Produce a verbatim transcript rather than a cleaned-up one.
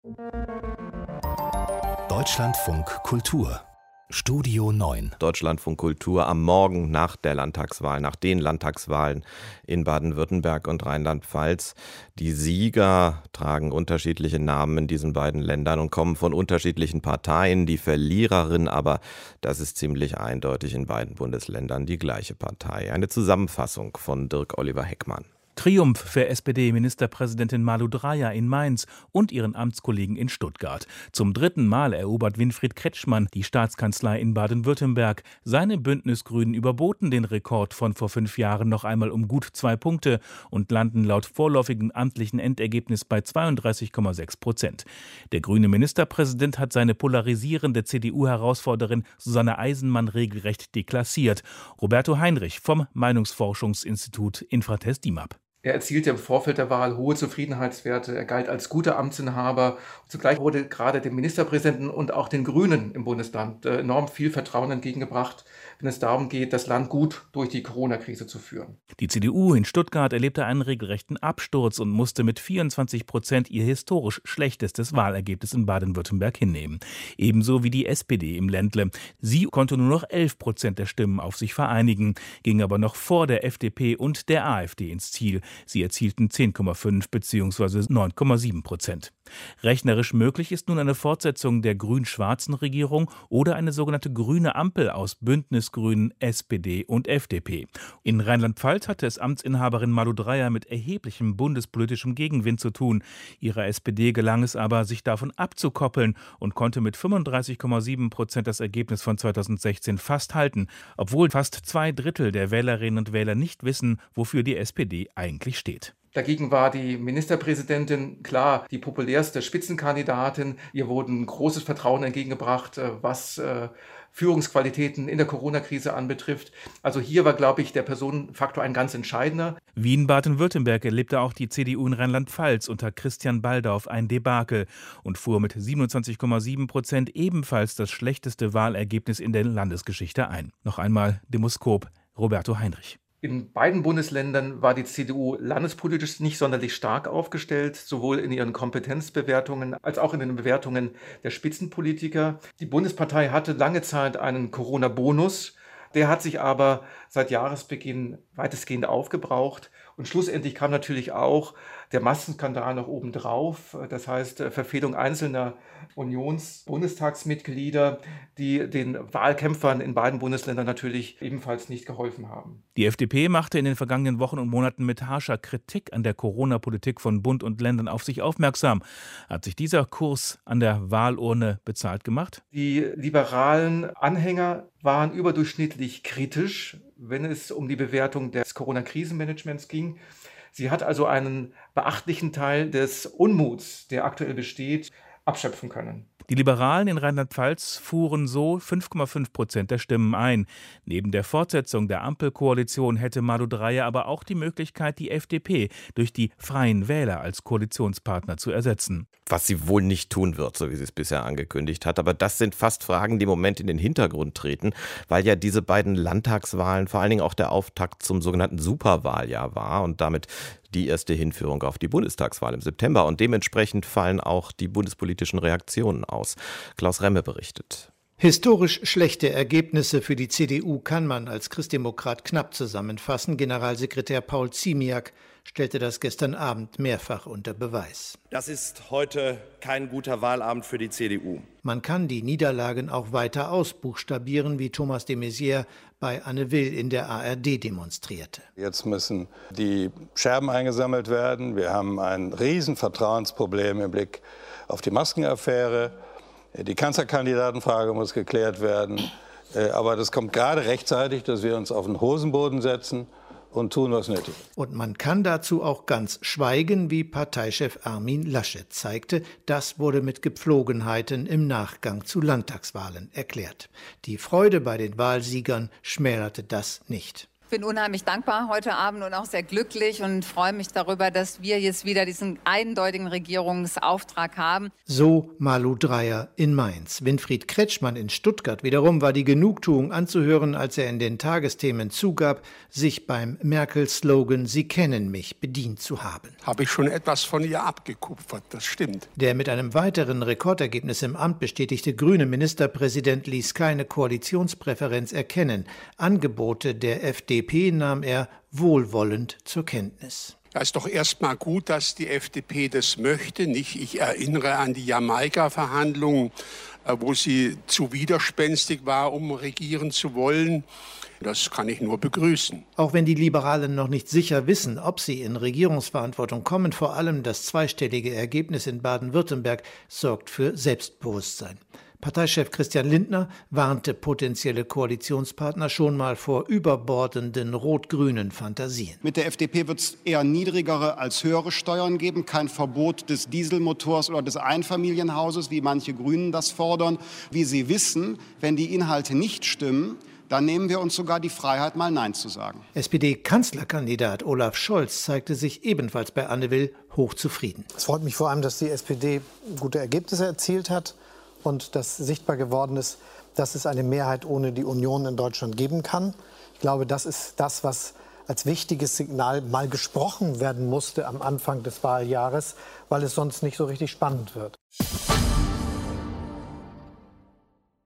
Deutschlandfunk Kultur Studio neun. Deutschlandfunk Kultur am Morgen nach der Landtagswahl, nach den Landtagswahlen in Baden-Württemberg und Rheinland-Pfalz. Die Sieger tragen unterschiedliche Namen in diesen beiden Ländern und kommen von unterschiedlichen Parteien. Die Verliererin aber, das ist ziemlich eindeutig in beiden Bundesländern die gleiche Partei. Eine Zusammenfassung von Dirk Oliver Heckmann. Triumph für S P D-Ministerpräsidentin Malu Dreyer in Mainz und ihren Amtskollegen in Stuttgart. Zum dritten Mal erobert Winfried Kretschmann die Staatskanzlei in Baden-Württemberg. Seine Bündnisgrünen überboten den Rekord von vor fünf Jahren noch einmal um gut zwei Punkte und landen laut vorläufigem amtlichen Endergebnis bei zweiunddreißig Komma sechs Prozent. Der grüne Ministerpräsident hat seine polarisierende C D U-Herausforderin Susanne Eisenmann regelrecht deklassiert. Roberto Heinrich vom Meinungsforschungsinstitut Infratest DIMAP. Er erzielte im Vorfeld der Wahl hohe Zufriedenheitswerte. Er galt als guter Amtsinhaber. Zugleich wurde gerade dem Ministerpräsidenten und auch den Grünen im Bundesland enorm viel Vertrauen entgegengebracht, wenn es darum geht, das Land gut durch die Corona-Krise zu führen. Die C D U in Stuttgart erlebte einen regelrechten Absturz und musste mit vierundzwanzig Prozent ihr historisch schlechtestes Wahlergebnis in Baden-Württemberg hinnehmen. Ebenso wie die S P D im Ländle. Sie konnte nur noch elf Prozent der Stimmen auf sich vereinigen, ging aber noch vor der F D P und der AfD ins Ziel. Sie erzielten zehn Komma fünf bzw. neun Komma sieben Prozent. Rechnerisch möglich ist nun eine Fortsetzung der grün-schwarzen Regierung oder eine sogenannte grüne Ampel aus Bündnisgrünen, S P D und F D P. In Rheinland-Pfalz hatte es Amtsinhaberin Malu Dreyer mit erheblichem bundespolitischem Gegenwind zu tun. Ihrer S P D gelang es aber, sich davon abzukoppeln und konnte mit fünfunddreißig Komma sieben Prozent das Ergebnis von zweitausendsechzehn fast halten, obwohl fast zwei Drittel der Wählerinnen und Wähler nicht wissen, wofür die S P D eigentlich steht. Dagegen war die Ministerpräsidentin klar die populärste Spitzenkandidatin. Ihr wurden großes Vertrauen entgegengebracht, was äh, Führungsqualitäten in der Corona-Krise anbetrifft. Also hier war, glaube ich, der Personenfaktor ein ganz entscheidender. Wie in Baden-Württemberg erlebte auch die C D U in Rheinland-Pfalz unter Christian Baldauf ein Debakel und fuhr mit siebenundzwanzig Komma sieben Prozent ebenfalls das schlechteste Wahlergebnis in der Landesgeschichte ein. Noch einmal Demoskop Roberto Heinrich. In beiden Bundesländern war die C D U landespolitisch nicht sonderlich stark aufgestellt, sowohl in ihren Kompetenzbewertungen als auch in den Bewertungen der Spitzenpolitiker. Die Bundespartei hatte lange Zeit einen Corona-Bonus. Der hat sich aber seit Jahresbeginn weitestgehend aufgebraucht. Und schlussendlich kam natürlich auch der Massenskandal noch obendrauf. Das heißt, Verfehlung einzelner Unions-Bundestagsmitglieder, die den Wahlkämpfern in beiden Bundesländern natürlich ebenfalls nicht geholfen haben. Die F D P machte in den vergangenen Wochen und Monaten mit harscher Kritik an der Corona-Politik von Bund und Ländern auf sich aufmerksam. Hat sich dieser Kurs an der Wahlurne bezahlt gemacht? Die liberalen Anhänger waren überdurchschnittlich kritisch, wenn es um die Bewertung des Corona-Krisenmanagements ging. Sie hat also einen beachtlichen Teil des Unmuts, der aktuell besteht, abschöpfen können. Die Liberalen in Rheinland-Pfalz fuhren so fünf Komma fünf Prozent der Stimmen ein. Neben der Fortsetzung der Ampelkoalition hätte Malu Dreyer aber auch die Möglichkeit, die F D P durch die Freien Wähler als Koalitionspartner zu ersetzen. Was sie wohl nicht tun wird, so wie sie es bisher angekündigt hat. Aber das sind fast Fragen, die im Moment in den Hintergrund treten, weil ja diese beiden Landtagswahlen vor allen Dingen auch der Auftakt zum sogenannten Superwahljahr war und damit die erste Hinführung auf die Bundestagswahl im September. Und dementsprechend fallen auch die bundespolitischen Reaktionen aus. Klaus Remme berichtet. Historisch schlechte Ergebnisse für die C D U kann man als Christdemokrat knapp zusammenfassen. Generalsekretär Paul Ziemiak stellte das gestern Abend mehrfach unter Beweis. Das ist heute kein guter Wahlabend für die C D U. Man kann die Niederlagen auch weiter ausbuchstabieren, wie Thomas de Maizière bei Anne Will in der A R D demonstrierte. Jetzt müssen die Scherben eingesammelt werden. Wir haben ein Riesenvertrauensproblem im Blick auf die Maskenaffäre. Die Kanzlerkandidatenfrage muss geklärt werden. Aber das kommt gerade rechtzeitig, dass wir uns auf den Hosenboden setzen und tun, was nötig ist. Und man kann dazu auch ganz schweigen, wie Parteichef Armin Laschet zeigte. Das wurde mit Gepflogenheiten im Nachgang zu Landtagswahlen erklärt. Die Freude bei den Wahlsiegern schmälerte das nicht. bin unheimlich dankbar heute Abend und auch sehr glücklich und freue mich darüber, dass wir jetzt wieder diesen eindeutigen Regierungsauftrag haben. So Malu Dreyer in Mainz. Winfried Kretschmann in Stuttgart wiederum war die Genugtuung anzuhören, als er in den Tagesthemen zugab, sich beim Merkel-Slogan „Sie kennen mich" bedient zu haben. Habe ich schon etwas von ihr abgekupfert, das stimmt. Der mit einem weiteren Rekordergebnis im Amt bestätigte grüne Ministerpräsident ließ keine Koalitionspräferenz erkennen. Angebote der F D P nahm er wohlwollend zur Kenntnis. Es ist doch erst mal gut, dass die F D P das möchte. Nicht? Ich erinnere an die Jamaika-Verhandlungen, wo sie zu widerspenstig war, um regieren zu wollen. Das kann ich nur begrüßen. Auch wenn die Liberalen noch nicht sicher wissen, ob sie in Regierungsverantwortung kommen, vor allem das zweistellige Ergebnis in Baden-Württemberg sorgt für Selbstbewusstsein. Parteichef Christian Lindner warnte potenzielle Koalitionspartner schon mal vor überbordenden rot-grünen Fantasien. Mit der F D P wird es eher niedrigere als höhere Steuern geben, kein Verbot des Dieselmotors oder des Einfamilienhauses, wie manche Grünen das fordern. Wie Sie wissen, wenn die Inhalte nicht stimmen, dann nehmen wir uns sogar die Freiheit, mal Nein zu sagen. S P D-Kanzlerkandidat Olaf Scholz zeigte sich ebenfalls bei Anne Will hochzufrieden. Es freut mich vor allem, dass die S P D gute Ergebnisse erzielt hat und dass sichtbar geworden ist, dass es eine Mehrheit ohne die Union in Deutschland geben kann. Ich glaube, das ist das, was als wichtiges Signal mal gesprochen werden musste am Anfang des Wahljahres, weil es sonst nicht so richtig spannend wird.